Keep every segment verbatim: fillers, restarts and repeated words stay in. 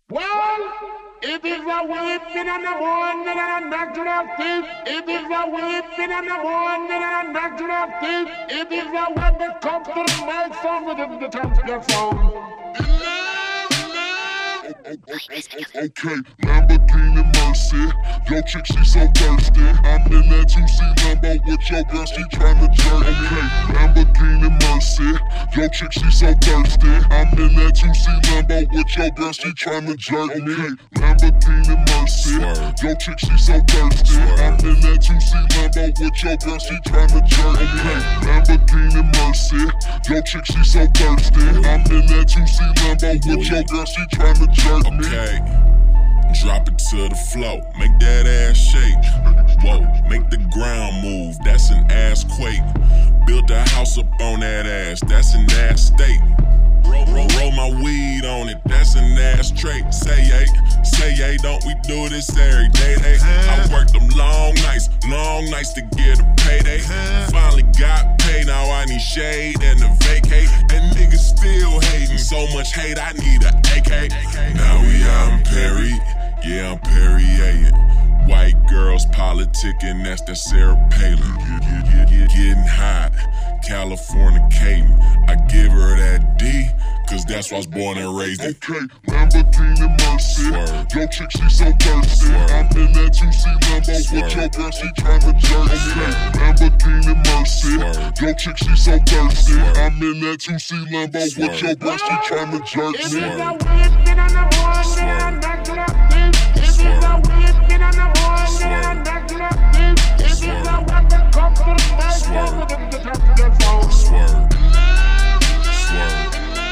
Well, it is a weeping and a mourning and a natural thing. It is a weeping and a mourning and a natural thing. It is a when it comes to the mic sound within the champion sound. Okay, Lamborghini Mercy. Yo, chick, she so thirsty. I'm in that two C Lambo with your girl, she tryna jerk. Okay, Lamborghini Mercy. Yo, chick, she so thirsty. I'm in that two C Lambo with your girl, she tryna jerk. Okay, Lamborghini Mercy. Yo, chick, she so thirsty. I'm in that two C Lambo with your girl, she tryna jerk. Okay, Lamborghini Mercy. Yo, chick, she so thirsty. I'm in that two C Lambo with your girl, she tryna jerk. Okay, drop it to the floor, make that ass shake. Whoa, make the ground move, that's an ass quake. Build a house up on that ass, that's an ass state. Roll, roll, roll my weed on it, that's an ass trait. Say yay, say yay, don't we do this every day? They, I worked them long nights, long nights to get a payday. Finally got paid, now I need shade and a vacate. And niggas still hating, so much hate, I need a A K. Now we out in Perry, yeah, I'm Perrier. White girls politicking, that's that Sarah Palin. Get, get, get, getting hot, Californicating. I give her that D, cause that's why I was born and raised in. Okay, Lamborghini Mercy. Swerve. Yo, chick, she so thirsty. Swerve. I'm in that two C Lambo with your girl, she tryna jerk. Okay, Lamborghini Mercy. Swerve. Yo, chick, she so thirsty. Swerve. I'm in that two C Lambo with your girl, she tryna jerk. It is a Swerve. weeping and a mourning and a natural thing. It is a weeping and a mourning and a natural thing. It is a when it comes to the mic sound within the champion sound. Swerve. Swerve.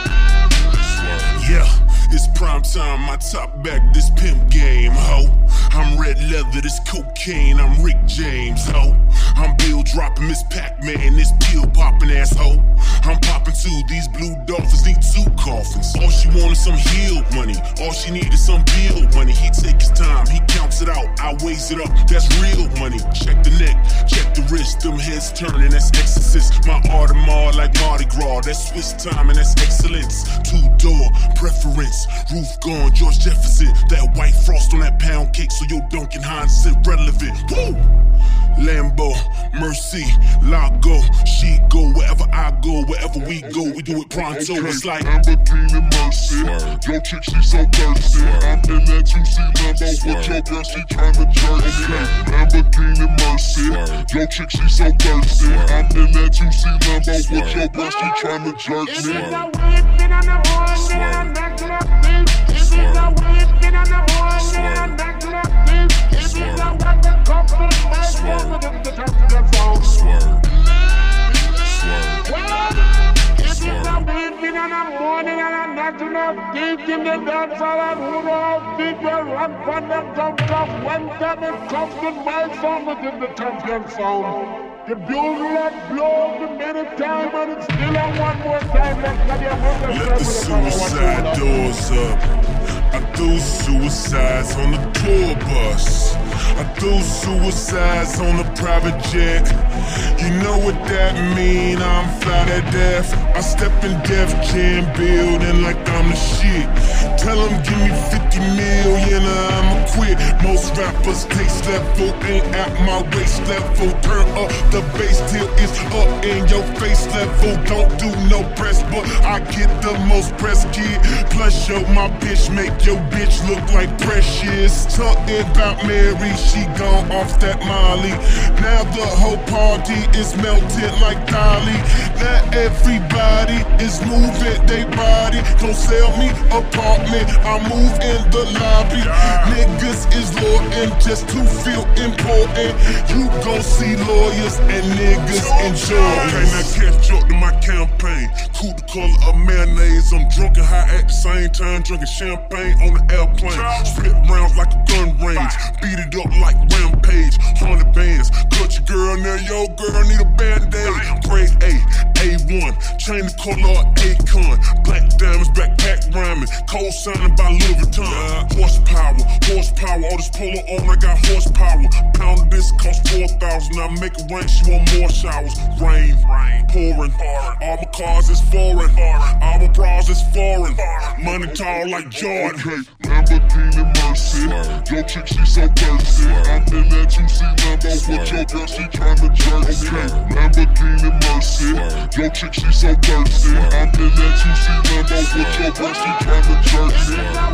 Swerve. Yeah, it's prime time, my top back, this pimp game, ho. I'm red leather, this cocaine, I'm Rick James, ho. I'm Bill dropping Miss Pac-Man, this pill popping asshole. I'm popping too, these blue dolphins need two coffins. All she wanted some healed money, all she needed some bill money. He take his time, he counts it out, I weighs it up, that's real money. Check the neck, check the wrist, them heads turning, that's exorcist. My Audemars like Mardi Gras, that's Swiss time and that's excellence. Two-door preference, roof gone, George Jefferson. That white frost on that pound cake, so your Duncan Hines is irrelevant. Woo! Lambo, Mercy, Lago, she go wherever I go, wherever we go, we do it pronto. Okay, It's like Lamborghini Mercy. Swerve. Yo, chick, she so thirsty. Swerve. I'm in that two C Lambo with Swerve. your girl, she tryna jerk. Okay, Lamborghini Mercy. Swerve. Yo, chick, she so thirsty. Swerve. I'm in that two C Lambo with Swerve. your girl, she tryna jerk. It is Me. a weeping and a mourning and a natural thing. It is a weeping and a mourning and a natural thing. It is a when it comes to the mic sound within the champion sound. Swerve. Swerve. Well, it is a weeping and a mourning and a natural thing in the dance hall and who know how big they run from them jump off when time it comes to my sound within the champion sound. The bugle and blow the many time and it's still on one more time. let the suicide doors up. I threw suicides on the tour bus. I threw suicides on the private jet. You know what that mean, I'm fly to death. I step in Def Jam building like I'm the shit. Tell them give me fifty million or I'ma quit. Most rappers taste level ain't at my waist level. Turn up the bass till it's up in your face level. Don't do no press, but I get the most press, kid. Plus yo, my bitch make your bitch look like Precious. Talking about Mary, she gone off that Molly. Now the whole party is melted like Dolly. Now everybody is moving they body. Don't sell me apartment, I move in the lobby. Niggas is loyal just to feel important. You gon' see lawyers and niggas enjoy. Okay, now catch up to my campaign. Cool the color of mayonnaise. I'm drunk and high at the same time, drinking champagne on the airplane. Spit rounds like a gun range, beat it up like Rampage. Hundred bands, cut your girl, now your girl need a band-aid. Grade A, A one, chain the color of Akon. Black diamonds, backpack rhyming, cold signing by Louis Vuitton. Horsepower, horsepower, all this polo on, I got horsepower. Pound of this cost four thousand, I make it rain, she want more showers. Rain, pouring, all my cars is foreign, all my bras is foreign. Money tall like Jordan. Okay, Lamborghini Mercy. Yo chick, she so thirsty. I'm in that two C Lambo with your girl, she tryna jerk. Okay, Lamborghini Mercy. Yo chick, she so thirsty. I'm in that two C Lambo with your girl, she tryna jerk.